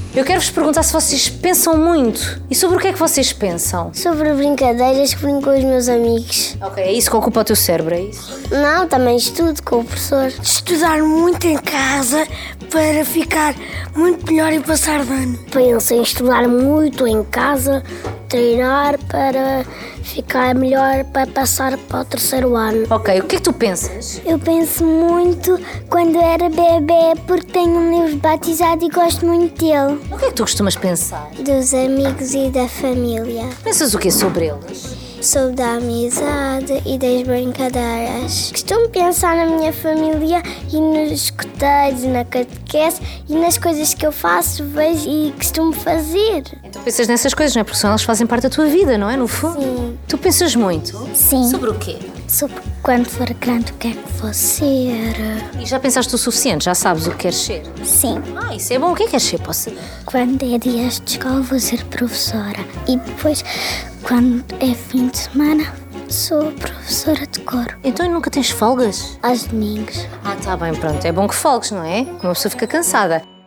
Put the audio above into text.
Eu quero-vos perguntar se vocês pensam muito. E sobre o que é que vocês pensam? Sobre brincadeiras que brinco com os meus amigos. Ok, é isso que ocupa o teu cérebro, é isso? Não, também estudo com o professor. Estudar muito em casa para ficar muito melhor e passar de ano. Penso em estudar muito em casa, treinar para ficar melhor para passar para o terceiro ano. Ok, o que é que tu pensas? Eu penso muito quando era bebê porque tenho um livro batizado e gosto muito dele. O que é que tu costumas pensar? Dos amigos e da família. Pensas o quê sobre eles? Sobre a amizade e das brincadeiras. Costumo pensar na minha família e nos escuteiros, na catequese e nas coisas que eu faço, vejo e costumo fazer. Então pensas nessas coisas, não é? Porque elas fazem parte da tua vida, não é? No fundo. Sim. Tu pensas muito? Sim. Sobre o quê? Sobre quando for grande o que é que vou ser. E já pensaste o suficiente? Já sabes o que queres ser? Sim. Ah, isso é bom. O que é que queres ser? Posso saber? Quando é dias de escola vou ser professora. E depois, quando é fim de semana, sou professora de coro. Então nunca tens folgas? Aos domingos. Ah, tá bem, pronto. É bom que folgues, não é? Uma pessoa fica cansada.